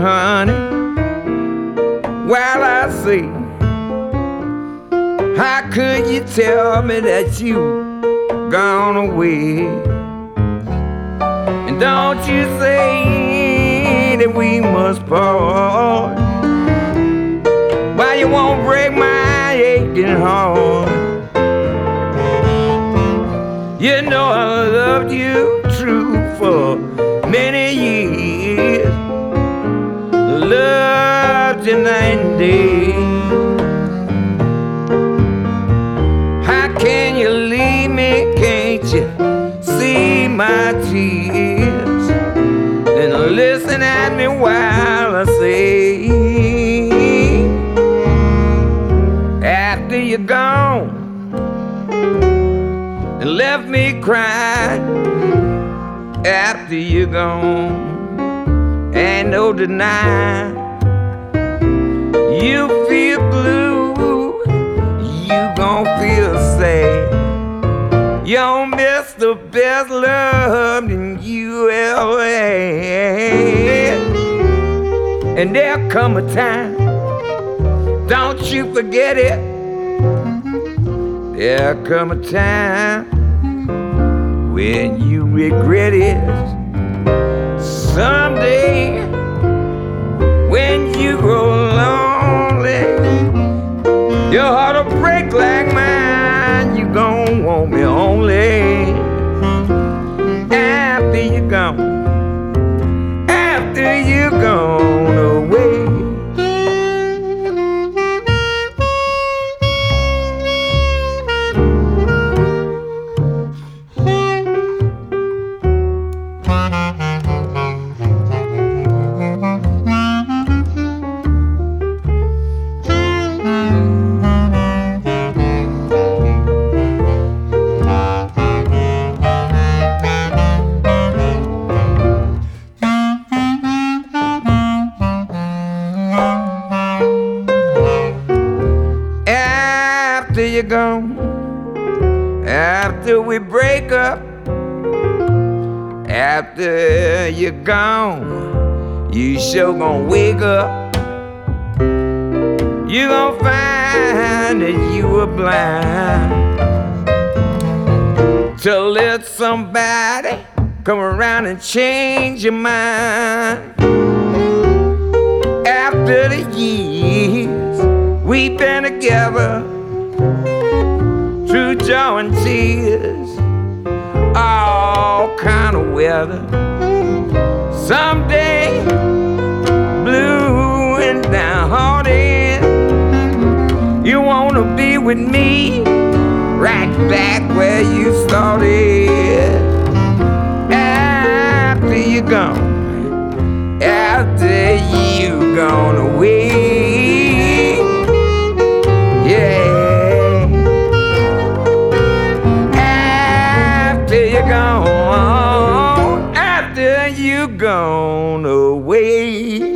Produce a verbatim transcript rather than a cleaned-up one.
honey, while I say, how could you tell me that you gone away? And don't you say that we must part. Why you won't break my aching heart? You know I loved you true for many years, loved you night and day. How can you leave me? Can't you see my tears? And listen at me while I say, after you're gone and left me crying, after you're gone, ain't no denying you feel blue, you gon' feel sad. You don't miss the best love that you ever had. And there'll come a time, don't you forget it, there'll come a time when you regret it. Someday, when you grow lonely, your heart will break like mine. You gon' want me only after you're gone, after you're gone away. After you're gone, after we break up, after you're gone, you sure gon' wake up. You gon' find that you were blind to let somebody come around and change your mind. After the years we've been together, through joy and tears, all kind of weather. Someday, blue and downhearted, you wanna be with me, right back where you started. After you're gone, after you've gone away, yeah. Gone, after you gone away.